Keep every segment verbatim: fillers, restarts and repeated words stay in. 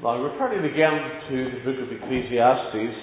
Now, returning again to the book of Ecclesiastes,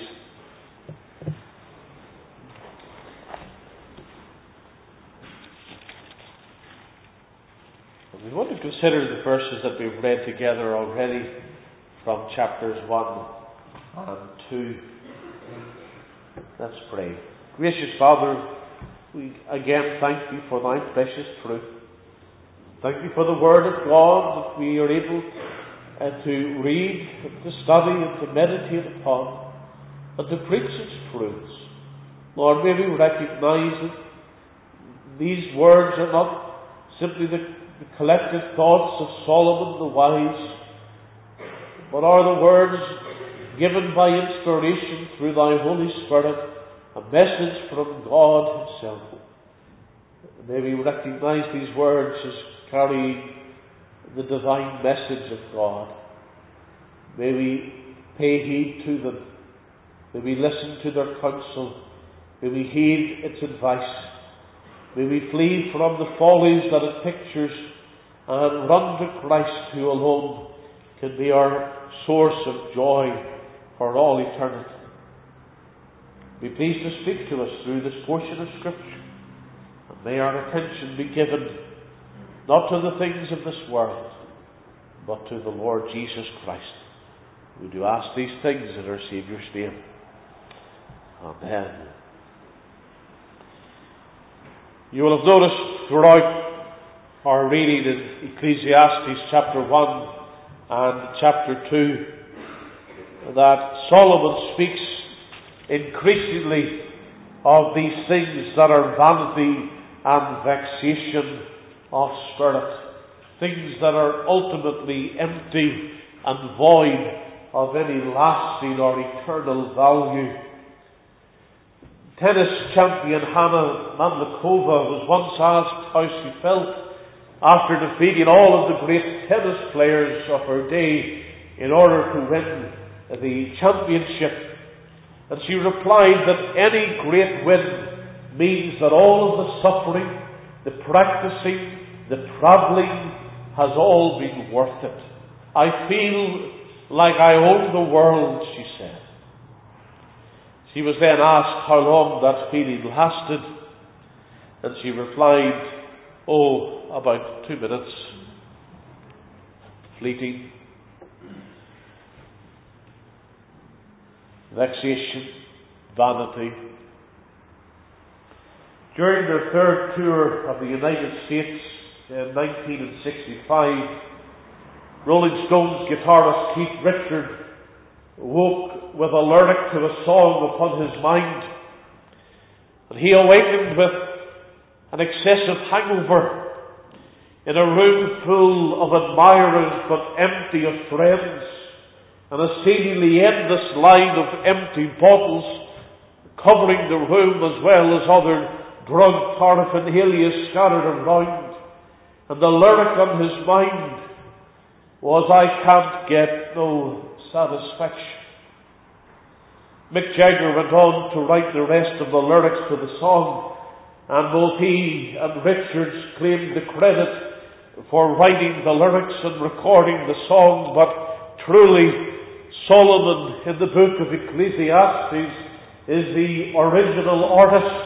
we want to consider the verses that we've read together already from chapters one and two. Let's pray. Gracious Father, we again thank you for thy precious truth. Thank you for the Word of God that we are able uh, to read, to study, and to meditate upon, and to preach its truths. Lord, may we recognize that these words are not simply the, the collected thoughts of Solomon the wise, but are the words given by inspiration through thy Holy Spirit, a message from God himself. May we recognize these words as carrying the divine message of God. May we pay heed to them. May we listen to their counsel. May we heed its advice. May we flee from the follies that it pictures and run to Christ, who alone can be our source of joy for all eternity. Be pleased to speak to us through this portion of Scripture, and may our attention be given not to the things of this world, but to the Lord Jesus Christ. We do ask these things in our Saviour's name. Amen. You will have noticed throughout our reading in Ecclesiastes chapter one and chapter two that Solomon speaks increasingly of these things that are vanity and vexation of spirit, things that are ultimately empty and void of any lasting or eternal value. Tennis champion Hannah Mandlikova was once asked how she felt after defeating all of the great tennis players of her day in order to win the championship. And she replied that any great win means that all of the suffering, the practicing, the travelling has all been worth it. I feel like I own the world, she said. She was then asked how long that feeling lasted, and she replied, oh, about two minutes. Fleeting. Vexation, vanity. During their third tour of the United States in nineteen sixty-five, Rolling Stones guitarist Keith Richards woke with a lyric to a song upon his mind, and he awakened with an excessive hangover in a room full of admirers but empty of friends, and a seemingly endless line of empty bottles covering the room, as well as other drug paraphernalia scattered around. And the lyric on his mind was, I can't get no satisfaction. Mick Jagger went on to write the rest of the lyrics to the song, and both he and Richards claimed the credit for writing the lyrics and recording the song, but truly Solomon in the book of Ecclesiastes is the original artist.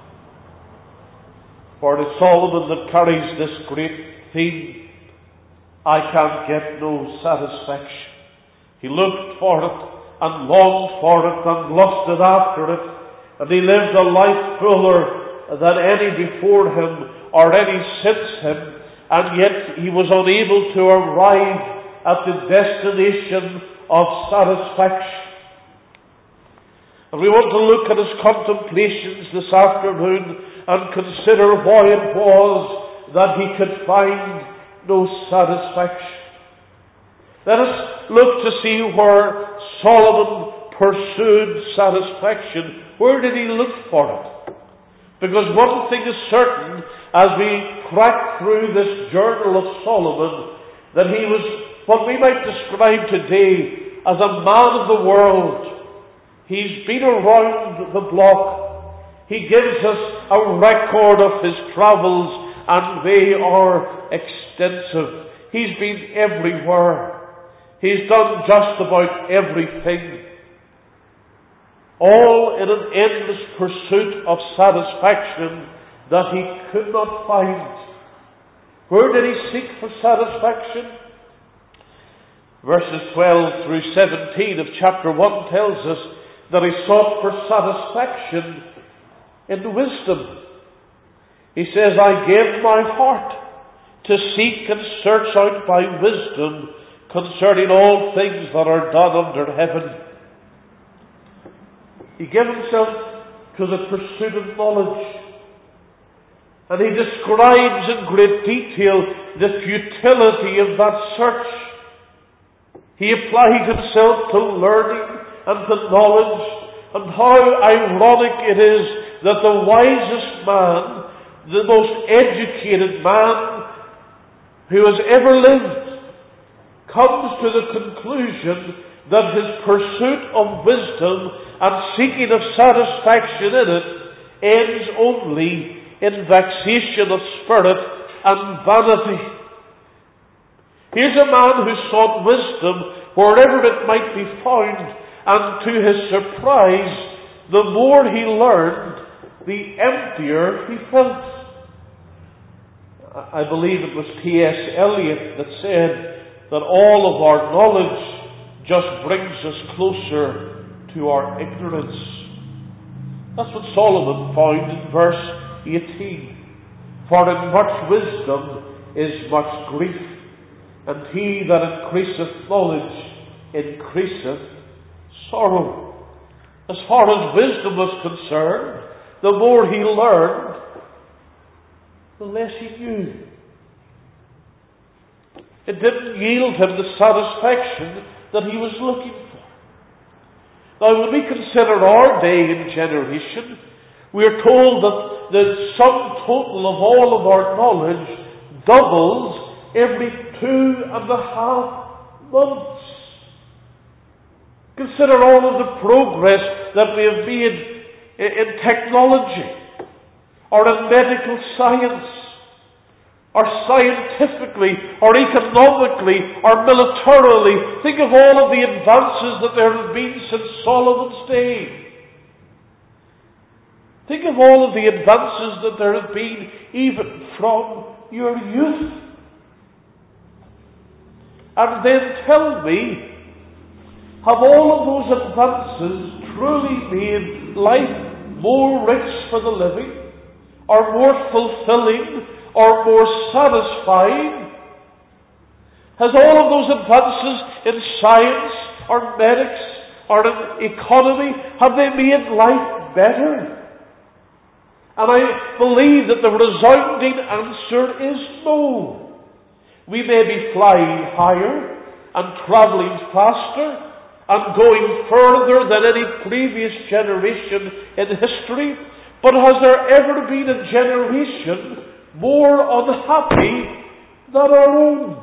For it is Solomon that carries this great theme, I can't get no satisfaction. He looked for it and longed for it and lusted after it, and he lived a life fuller than any before him or any since him, and yet he was unable to arrive at the destination of satisfaction. And we want to look at his contemplations this afternoon and consider why it was that he could find no satisfaction. Let us look to see where Solomon pursued satisfaction. Where did he look for it? Because one thing is certain, as we crack through this journal of Solomon, that he was what we might describe today as a man of the world. He's been around the block. He gives us a record of his travels, and they are extensive. He's been everywhere. He's done just about everything, all in an endless pursuit of satisfaction that he could not find. Where did he seek for satisfaction? Verses twelve through seventeen of chapter one tells us that he sought for satisfaction in wisdom. He says, I gave my heart to seek and search out by wisdom concerning all things that are done under heaven. He gave himself to the pursuit of knowledge. And he describes in great detail the futility of that search. He applied himself to learning and to knowledge, and how ironic it is that the wisest man, the most educated man who has ever lived, comes to the conclusion that his pursuit of wisdom and seeking of satisfaction in it ends only in vexation of spirit and vanity. Here's a man who sought wisdom wherever it might be found, and to his surprise, the more he learned, the emptier he felt. I believe it was T S Eliot that said that all of our knowledge just brings us closer to our ignorance. That's what Solomon found in verse eighteen. For in much wisdom is much grief, and he that increaseth knowledge increaseth sorrow. As far as wisdom was concerned, the more he learned, the less he knew. It didn't yield him the satisfaction that he was looking for. Now, when we consider our day and generation, we are told that the sum total of all of our knowledge doubles every two and a half months. Consider all of the progress that we have made in technology, or in medical science, or scientifically, or economically, or militarily. Think of all of the advances that there have been since Solomon's day. Think of all of the advances that there have been even from your youth. And then tell me, have all of those advances truly made life more rich for the living, or more fulfilling, or more satisfying? Has all of those advances in science, or medics, or in economy, have they made life better? And I believe that the resounding answer is no. We may be flying higher and travelling faster and going further than any previous generation in history, but has there ever been a generation more unhappy than our own?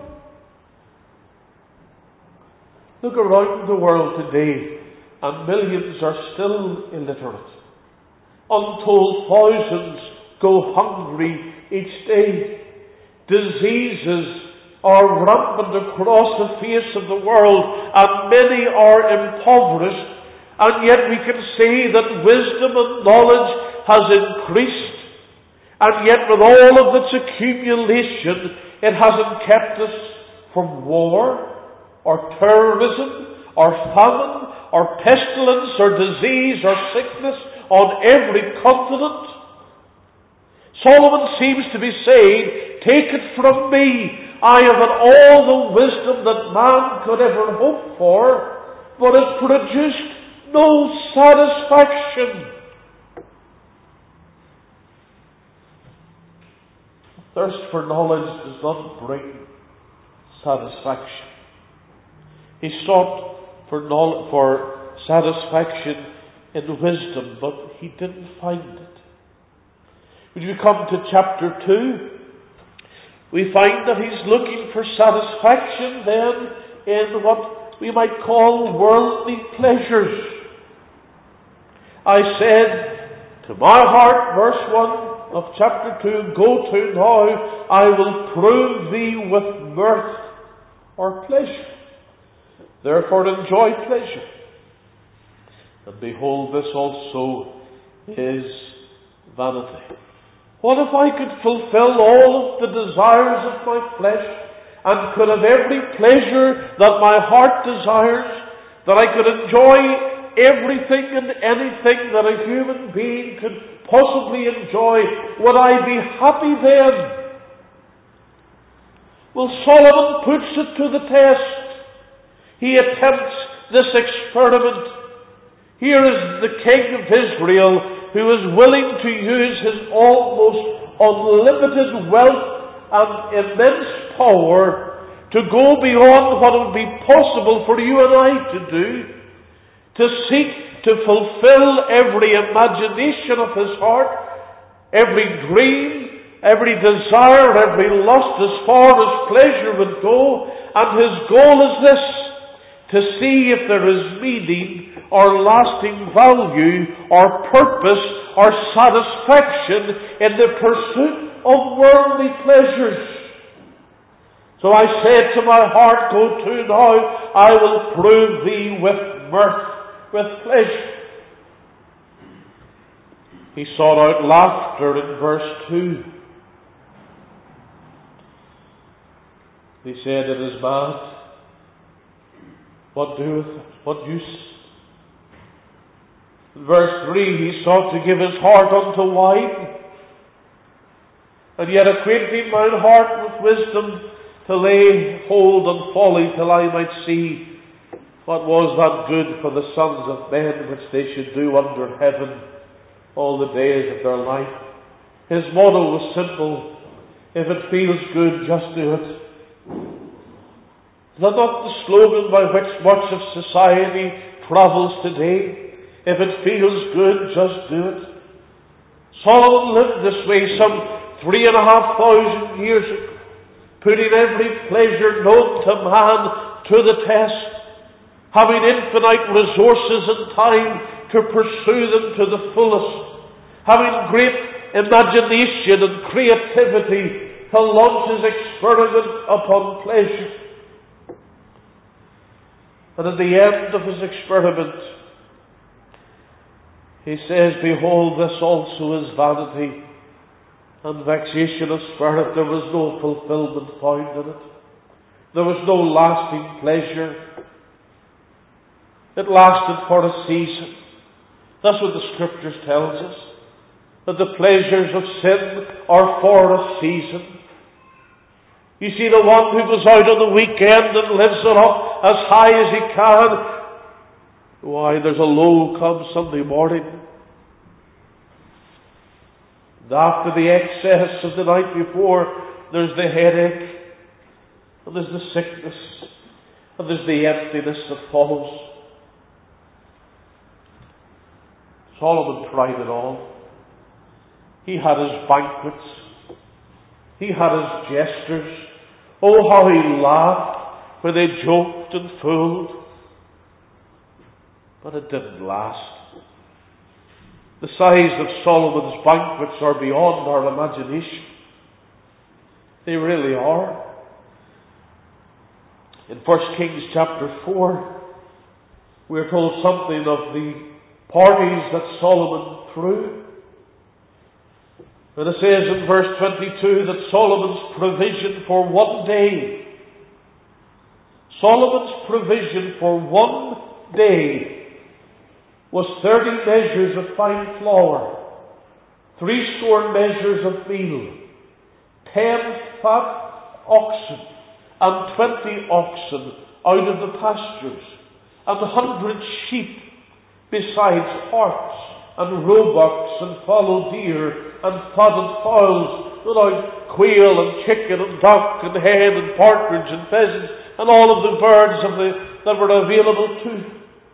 Look around the world today, and millions are still illiterate. Untold thousands go hungry each day. Diseases are rampant across the face of the world, and many are impoverished, and yet we can say that wisdom and knowledge has increased, and yet with all of its accumulation, it hasn't kept us from war, or terrorism, or famine, or pestilence, or disease, or sickness on every continent. Solomon seems to be saying, take it from me, I have had all the wisdom that man could ever hope for, but it produced no satisfaction. Thirst for knowledge does not bring satisfaction. He sought for, knowledge, for satisfaction in wisdom, but he didn't find it. When you come to chapter two, we find that he's looking for satisfaction then in what we might call worldly pleasures. I said, to my heart, verse one of chapter two, go to now, I will prove thee with mirth or pleasure. Therefore enjoy pleasure. And behold, this also is vanity. What if I could fulfill all of the desires of my flesh, and could have every pleasure that my heart desires, that I could enjoy everything and anything that a human being could possibly enjoy? Would I be happy then? Well, Solomon puts it to the test. He attempts this experiment. Here is the king of Israel, who is willing to use his almost unlimited wealth and immense power to go beyond what would be possible for you and I to do, to seek to fulfill every imagination of his heart, every dream, every desire, every lust, as far as pleasure would go. And his goal is this: to see if there is meaning or lasting value or purpose or satisfaction in the pursuit of worldly pleasures. So I said to my heart, go to now, I will prove thee with mirth, with pleasure. He sought out laughter in verse two. He said, it is mad. What doeth it? What use? In verse three, he sought to give his heart unto wine, and yet acquainting mine heart with wisdom, to lay hold on folly, till I might see what was that good for the sons of men which they should do under heaven all the days of their life. His motto was simple: if it feels good, just do it. Is that not the slogan by which much of society travels today? If it feels good, just do it. Solomon lived this way some three and a half thousand years ago, putting every pleasure known to man to the test, having infinite resources and time to pursue them to the fullest, having great imagination and creativity to launch his experiment upon pleasure. And at the end of his experiment, he says, behold, this also is vanity and vexation of spirit. There was no fulfillment found in it. There was no lasting pleasure. It lasted for a season. That's what the Scriptures tells us, that the pleasures of sin are for a season. You see, the one who goes out on the weekend and lives it up as high as he can, why, there's a low come Sunday morning. And after the excess of the night before, there's the headache, and there's the sickness, and there's the emptiness that follows. Solomon tried it all. He had his banquets. He had his jesters. Oh, how he laughed when they joked and fooled. But it didn't last. The size of Solomon's banquets are beyond our imagination. They really are. In First Kings chapter four, we're told something of the parties that Solomon threw. And it says in verse twenty-two that Solomon's provision for one day, Solomon's provision for one day was thirty measures of fine flour, threescore measures of meal, ten fat oxen, and twenty oxen out of the pastures, and a hundred sheep, besides harts, and roebucks, and fallow deer, and fatted fowls, without quail, and chicken, and duck, and hen, and partridge, and pheasants, and all of the birds of the, that were available to them.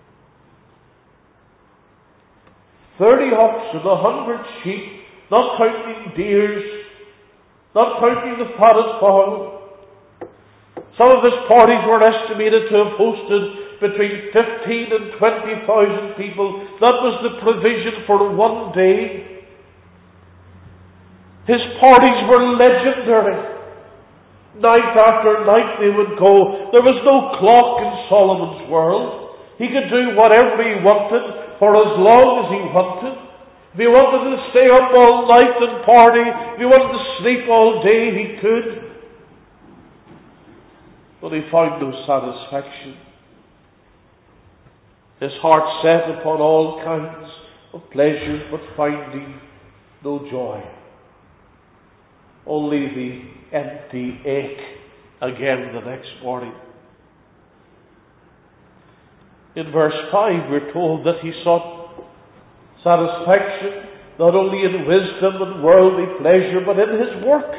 Thirty oxen, a hundred sheep, not counting deers, not counting the fatted fowl. Some of his parties were estimated to have hosted between fifteen and twenty thousand people. That was the provision for one day. His parties were legendary. Night after night they would go. There was no clock in Solomon's world. He could do whatever he wanted for as long as he wanted. If he wanted to stay up all night and party, if he wanted to sleep all day, he could. But he found no satisfaction. His heart set upon all kinds of pleasures, but finding no joy. Only the empty ache again the next morning. In verse five we're told that he sought satisfaction not only in wisdom and worldly pleasure, but in his work.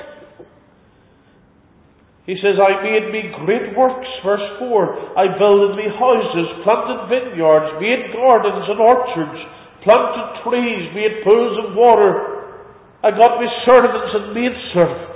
He says, I made me great works, verse four. I builded me houses, planted vineyards, made gardens and orchards, planted trees, made pools of water. I got me servants and maidservants.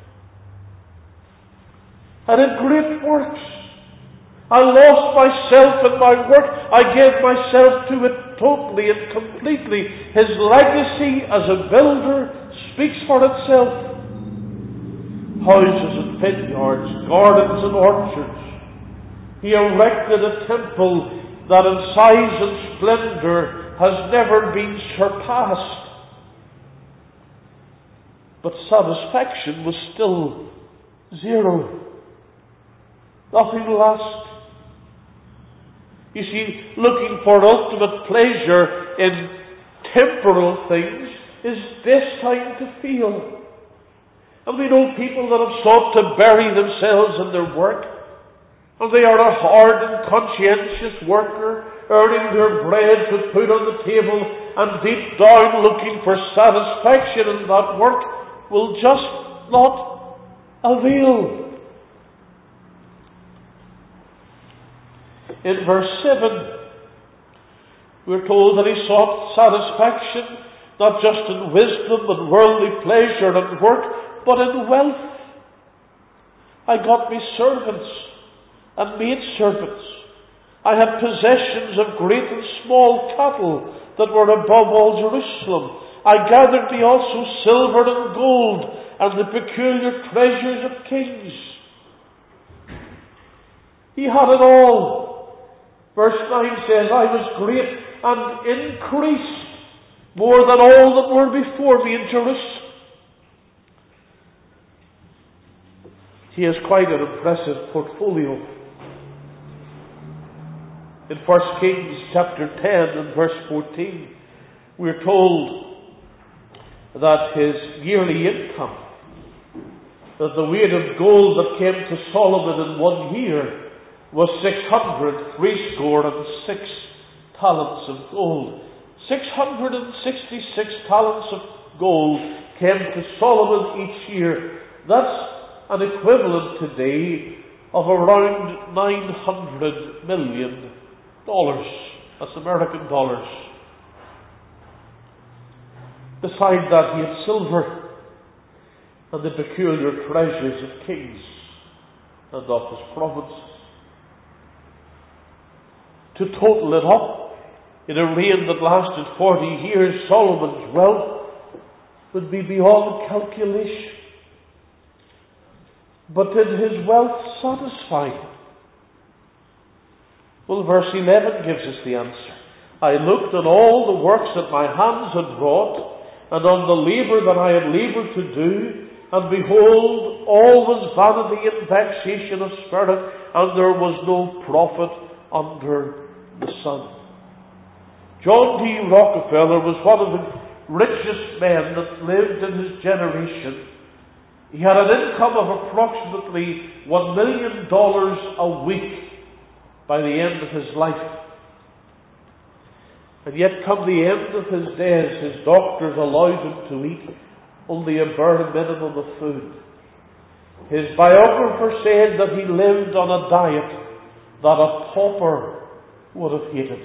I did great works. I lost myself in my work. I gave myself to it totally and completely. His legacy as a builder speaks for itself. Houses and vineyards, gardens and orchards. He erected a temple that in size and splendor has never been surpassed. But satisfaction was still zero. Nothing lasted. You see, looking for ultimate pleasure in temporal things is destined to fail. And we know people that have sought to bury themselves in their work, and they are a hard and conscientious worker, earning their bread to put on the table, and deep down looking for satisfaction in that work will just not avail. In verse seven, we're told that he sought satisfaction not just in wisdom and worldly pleasure and work, but in wealth. I got me servants and maidservants. I had possessions of great and small cattle that were above all Jerusalem. I gathered me also silver and gold and the peculiar treasures of kings. He had it all. Verse nine says, I was great and increased more than all that were before me in Jerusalem. He has quite an impressive portfolio. In First Kings chapter ten and verse fourteen, we're told that his yearly income, that the weight of gold that came to Solomon in one year was six hundred threescore and six talents of gold. Six hundred and sixty-six talents of gold came to Solomon each year. That's an equivalent today of around nine hundred million dollars. That's American dollars. Beside that, he had silver and the peculiar treasures of kings and of his provinces. To total it up, in a reign that lasted forty years, Solomon's wealth would be beyond calculation. But did his wealth satisfy him? Well, verse eleven gives us the answer. I looked on all the works that my hands had wrought, and on the labour that I had laboured to do, and behold, all was vanity and vexation of spirit, and there was no profit under the sun. John D. Rockefeller was one of the richest men that lived in his generation. He had an income of approximately one million dollars a week by the end of his life. And yet, come the end of his days, his doctors allowed him to eat only a bare minimum of food. His biographer said that he lived on a diet that a pauper would have hated.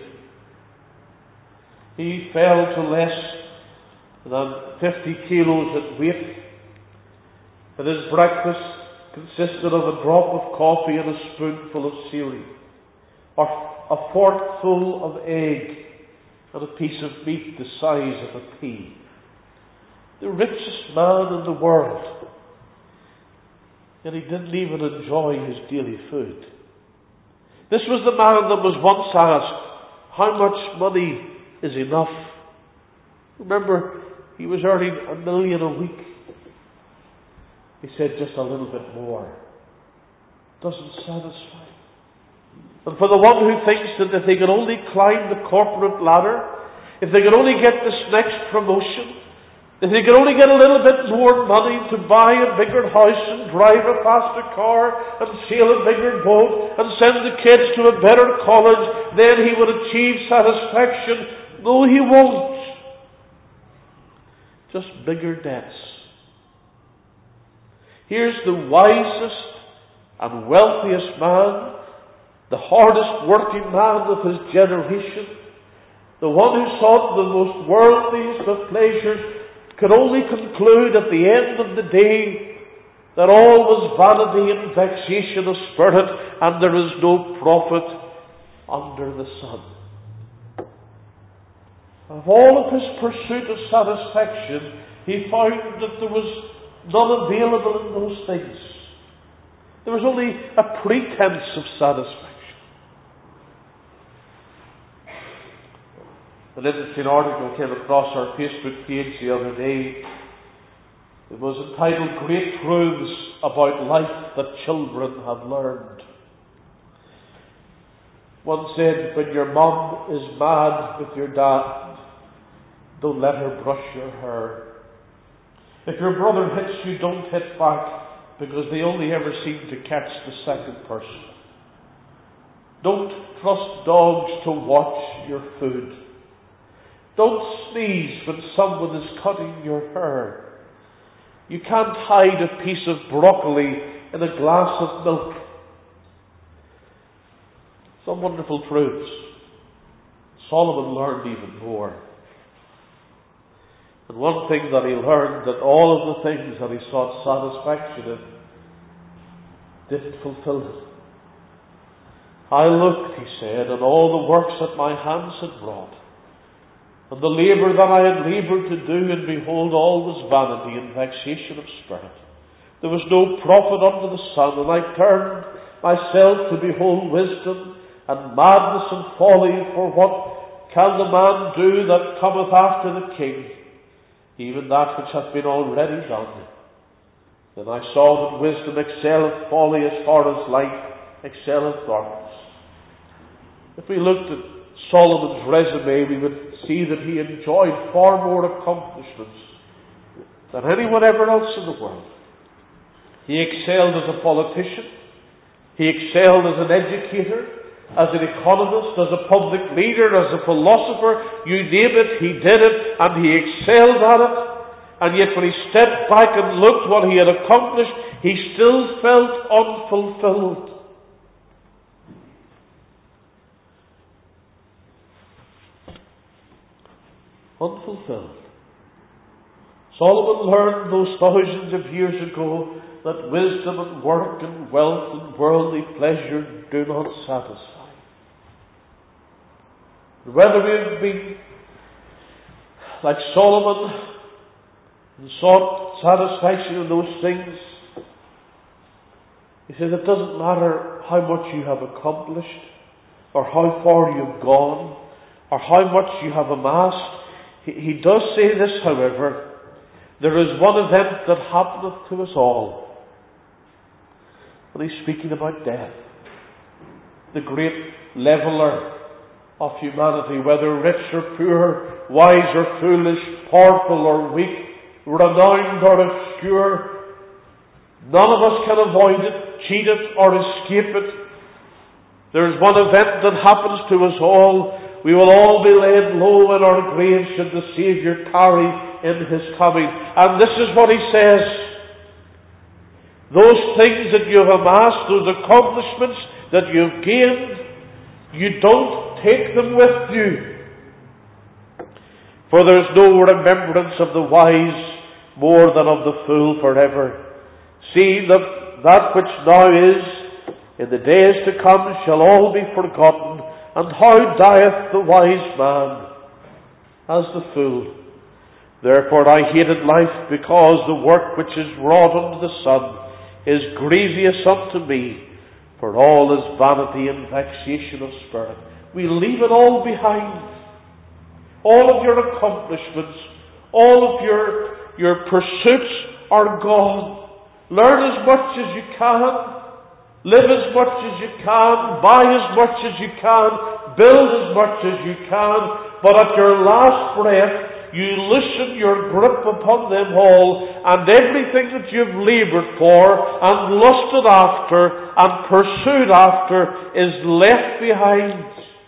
He fell to less than fifty kilos in weight, and his breakfast consisted of a drop of coffee and a spoonful of cereal, or a forkful of egg, and a piece of meat the size of a pea. The richest man in the world. yet he didn't even enjoy his daily food. This was the man that was once asked, how much money is enough? Remember, he was earning a million a week. He said, just a little bit more. Doesn't satisfy. And for the one who thinks that if they can only climb the corporate ladder, if they can only get this next promotion, if they can only get a little bit more money to buy a bigger house and drive a faster car and sail a bigger boat and send the kids to a better college, then he would achieve satisfaction. No, he won't. Just bigger debts. Here's the wisest and wealthiest man, the hardest working man of his generation, the one who sought the most worldliest of pleasures, could only conclude at the end of the day that all was vanity and vexation of spirit, and there is no profit under the sun. Of all of his pursuit of satisfaction, he found that there was none available in those things. There was only a pretense of satisfaction. An interesting article came across our Facebook page the other day. It was entitled, Great Truths About Life That Children Have Learned. One said, when your mum is mad with your dad, don't let her brush your hair. If your brother hits you, don't hit back, because they only ever seem to catch the second person. Don't trust dogs to watch your food. Don't sneeze when someone is cutting your hair. You can't hide a piece of broccoli in a glass of milk. Some wonderful truths. Solomon learned even more. And one thing that he learned, that all of the things that he sought satisfaction in didn't fulfill it. I looked, he said, on all the works that my hands had wrought, and the labour that I had laboured to do, and behold, all was vanity and vexation of spirit. There was no profit under the sun, and I turned myself to behold wisdom and madness and folly, for what can the man do that cometh after the king? Even that which hath been already done. Then I saw that wisdom excelleth folly as far as light excelleth darkness. If we looked at Solomon's resume, we would see that he enjoyed far more accomplishments than anyone ever else in the world. He excelled as a politician. He excelled as an educator, as an economist, as a public leader, as a philosopher. You name it, he did it, and he excelled at it. And yet when he stepped back and looked what he had accomplished, he still felt unfulfilled. Unfulfilled. Solomon learned those thousands of years ago that wisdom and work and wealth and worldly pleasure do not satisfy. Whether we've been like Solomon and sought satisfaction in those things, he says it doesn't matter how much you have accomplished, or how far you've gone, or how much you have amassed. He does say this, however, there is one event that happeneth to us all. And he's speaking about death. The great leveller of humanity, whether rich or poor, wise or foolish, powerful or weak, renowned or obscure, none of us can avoid it, cheat it, or escape it. There is one event that happens to us all. We will all be laid low in our graves should the Saviour tarry in His coming. And this is what He says. Those things that you have amassed, those accomplishments that you have gained, you don't take them with you. For there is no remembrance of the wise more than of the fool forever. See that that which now is, in the days to come shall all be forgotten. And how dieth the wise man as the fool? Therefore I hated life, because the work which is wrought under the sun is grievous unto me, for all is vanity and vexation of spirit. We leave it all behind. All of your accomplishments, all of your, your pursuits are gone. Learn as much as you can, live as much as you can, buy as much as you can, build as much as you can, but at your last breath, you loosen your grip upon them all, and everything that you've laboured for, and lusted after, and pursued after, is left behind.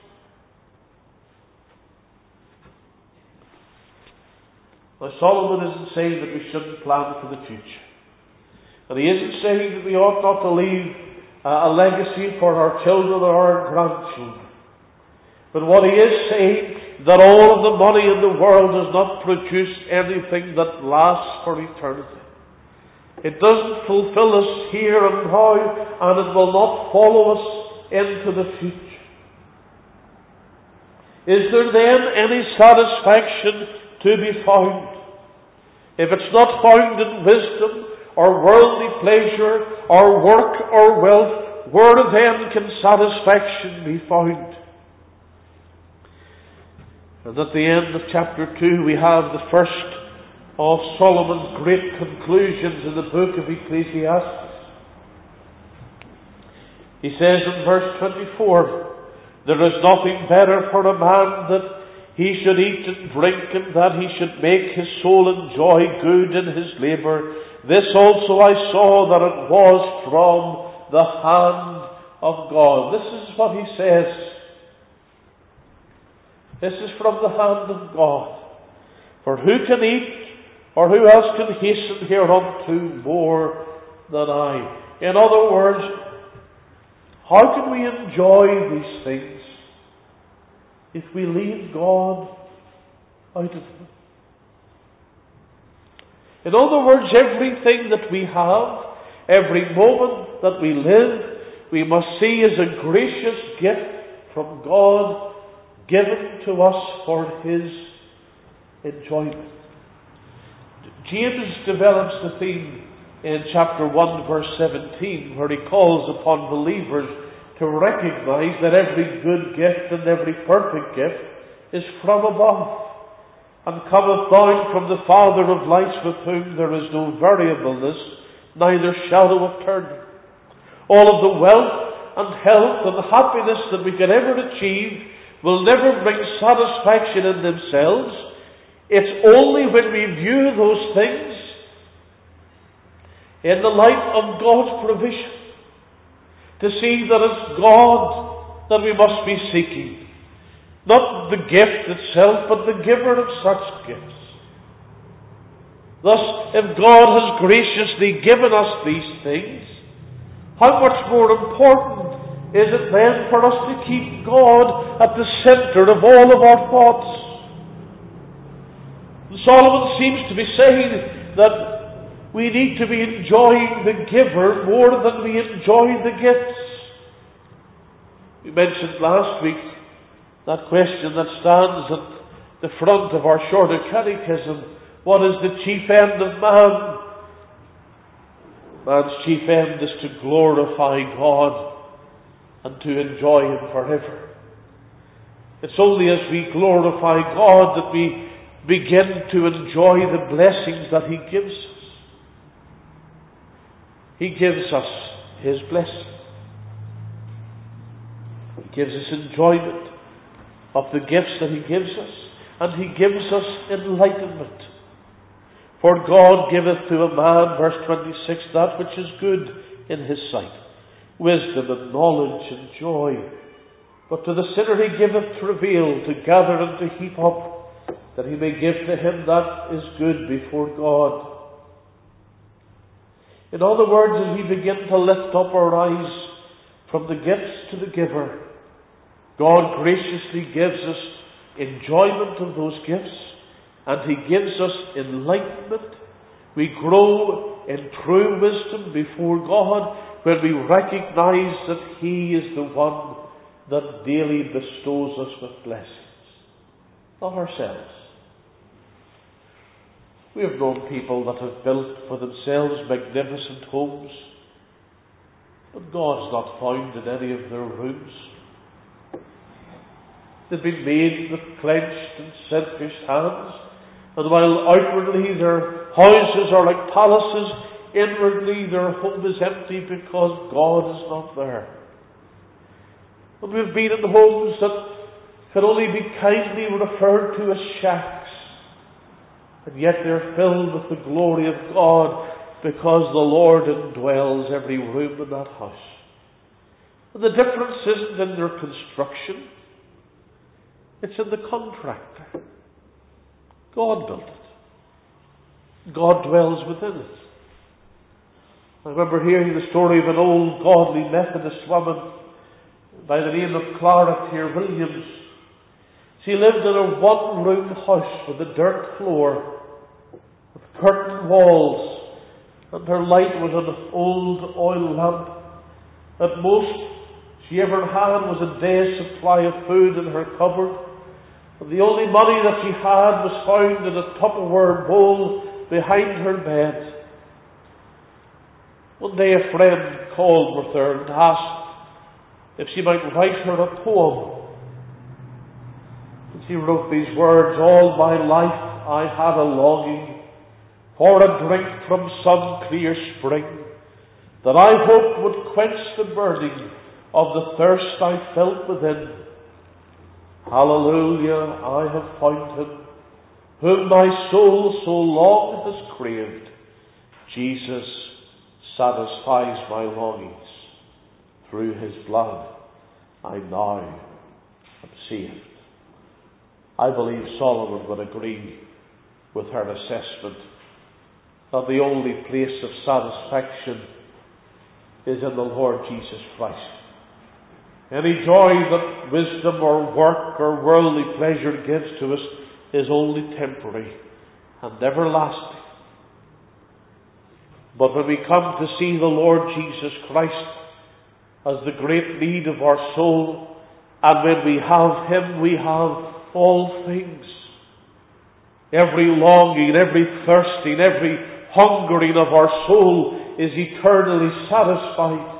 Now, Solomon isn't saying that we shouldn't plan for the future. And he isn't saying that we ought not to leave uh, a legacy for our children or our grandchildren. But what he is saying, that all of the money in the world does not produce anything that lasts for eternity. It doesn't fulfill us here and now, and it will not follow us into the future. Is there then any satisfaction to be found? If it's not found in wisdom, or worldly pleasure, or work, or wealth, where then can satisfaction be found? And at the end of chapter two, we have the first of Solomon's great conclusions in the book of Ecclesiastes. He says in verse twenty-four, there is nothing better for a man that he should eat and drink, and that he should make his soul enjoy good in his labour. This also I saw, that it was from the hand of God. This is what he says. This is from the hand of God. For who can eat, or who else can hasten hereunto more than I? In other words, how can we enjoy these things if we leave God out of them? In other words, everything that we have, every moment that we live, we must see as a gracious gift from God, given to us for His enjoyment. James develops the theme in chapter one, verse seventeen, where he calls upon believers to recognize that every good gift and every perfect gift is from above, and cometh down from the Father of lights, with whom there is no variableness, neither shadow of turning. All of the wealth and health and happiness that we can ever achieve will never bring satisfaction in themselves. It's only when we view those things in the light of God's provision, to see that it's God that we must be seeking. Not the gift itself, but the giver of such gifts. Thus, if God has graciously given us these things, how much more important is it then for us to keep God at the centre of all of our thoughts? And Solomon seems to be saying that we need to be enjoying the giver more than we enjoy the gifts. We mentioned last week that question that stands at the front of our shorter catechism: what is the chief end of man? Man's chief end is to glorify God and to enjoy Him forever. It's only as we glorify God that we begin to enjoy the blessings that He gives us. He gives us His blessing. He gives us enjoyment of the gifts that He gives us, and He gives us enlightenment. For God giveth to a man, verse twenty-six, that which is good in his sight, wisdom and knowledge and joy. But to the sinner He giveth travail, to gather and to heap up, that he may give to him that is good before God. In other words, as we begin to lift up our eyes from the gifts to the giver, God graciously gives us enjoyment of those gifts, and He gives us enlightenment. We grow in true wisdom before God when we recognize that He is the one that daily bestows us with blessings, not ourselves. We have known people that have built for themselves magnificent homes, But God's not found in any of their rooms. They've been made with clenched and selfish hands, and while outwardly their houses are like palaces, inwardly their home is empty because God is not there. And we've been in homes that can only be kindly referred to as shacks, and yet they're filled with the glory of God because the Lord indwells every room in that house. And the difference isn't in their construction, it's in the contractor. God built it. God dwells within it. I remember hearing the story of an old godly Methodist woman by the name of Clara Tier Williams. She lived in a one-room house with a dirt floor, with curtained walls, and her light was an old oil lamp. At most she ever had was a day's supply of food in her cupboard, and the only money that she had was found in a Tupperware bowl behind her bed. One day a friend called with her and asked if she might write her a poem. And she wrote these words: "All my life I had a longing for a drink from some clear spring that I hoped would quench the burning of the thirst I felt within. Hallelujah, I have found him, whom my soul so long has craved. Jesus satisfies my longings. Through his blood I now am saved." I believe Solomon would agree with her assessment that the only place of satisfaction is in the Lord Jesus Christ. Any joy that wisdom or work or worldly pleasure gives to us is only temporary and everlasting. But when we come to see the Lord Jesus Christ as the great need of our soul, and when we have him, we have all things. Every longing, every thirsting, every hungering of our soul is eternally satisfied.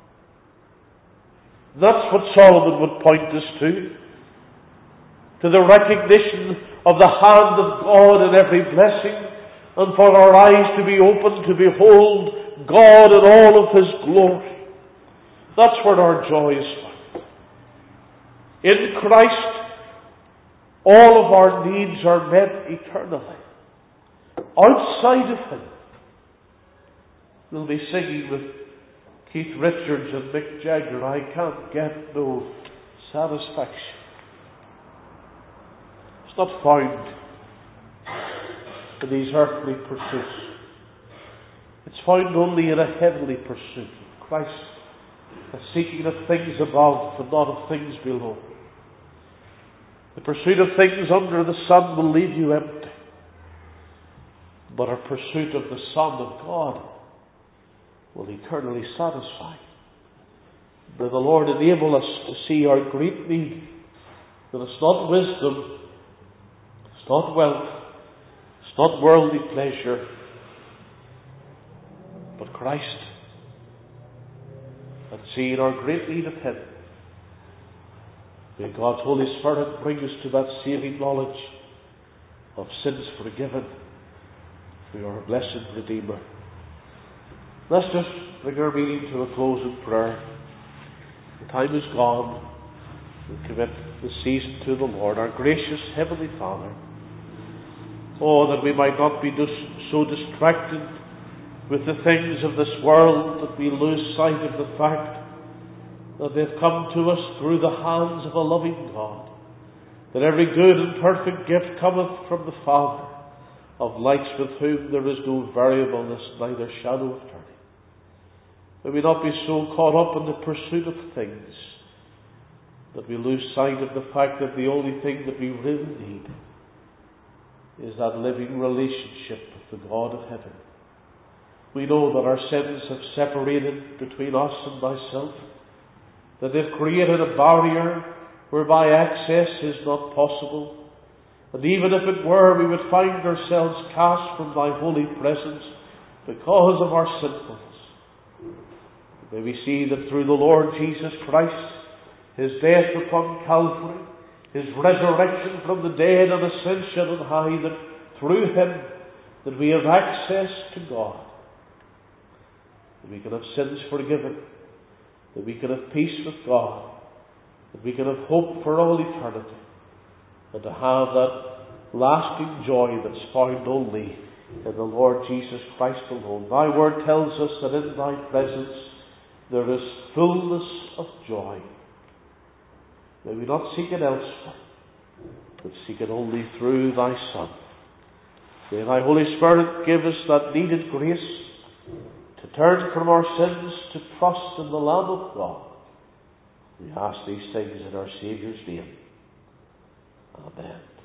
That's what Solomon would point us to. To the recognition of the hand of God in every blessing, and for our eyes to be open to behold God in all of his glory. That's where our joy is found. In Christ, all of our needs are met eternally. Outside of him, we'll be singing with Keith Richards and Mick Jagger, "I can't get no satisfaction." It's not found in these earthly pursuits. It's found only in a heavenly pursuit of Christ, a seeking of things above and not of things below. The pursuit of things under the sun will leave you empty, but a pursuit of the Son of God will eternally satisfy. May the Lord enable us to see our great need, that it's not wisdom, it's not wealth, it's not worldly pleasure, but Christ. And seeing our great need of him, may God's Holy Spirit bring us to that saving knowledge of sins forgiven through our blessed Redeemer. Let's just bring our meeting to a close in prayer. The time is gone. We commit the season to the Lord, our gracious Heavenly Father. Oh, that we might not be dis- so distracted with the things of this world that we lose sight of the fact that they've come to us through the hands of a loving God, that every good and perfect gift cometh from the Father, of lights with whom there is no variableness, neither shadow of turning. May we not be so caught up in the pursuit of things that we lose sight of the fact that the only thing that we really need is that living relationship with the God of heaven. We know that our sins have separated between us and thyself, that they've created a barrier whereby access is not possible, and even if it were, we would find ourselves cast from thy holy presence because of our sinfulness. May we see that through the Lord Jesus Christ, His death upon Calvary, His resurrection from the dead and ascension on high, that through Him that we have access to God, that we can have sins forgiven, that we can have peace with God, that we can have hope for all eternity, and to have that lasting joy that's found only in the Lord Jesus Christ alone. Thy word tells us that in Thy presence there is fullness of joy. May we not seek it elsewhere, but seek it only through Thy Son. May Thy Holy Spirit give us that needed grace to turn from our sins, to trust in the Lamb of God. We ask these things in our Saviour's name. Amen.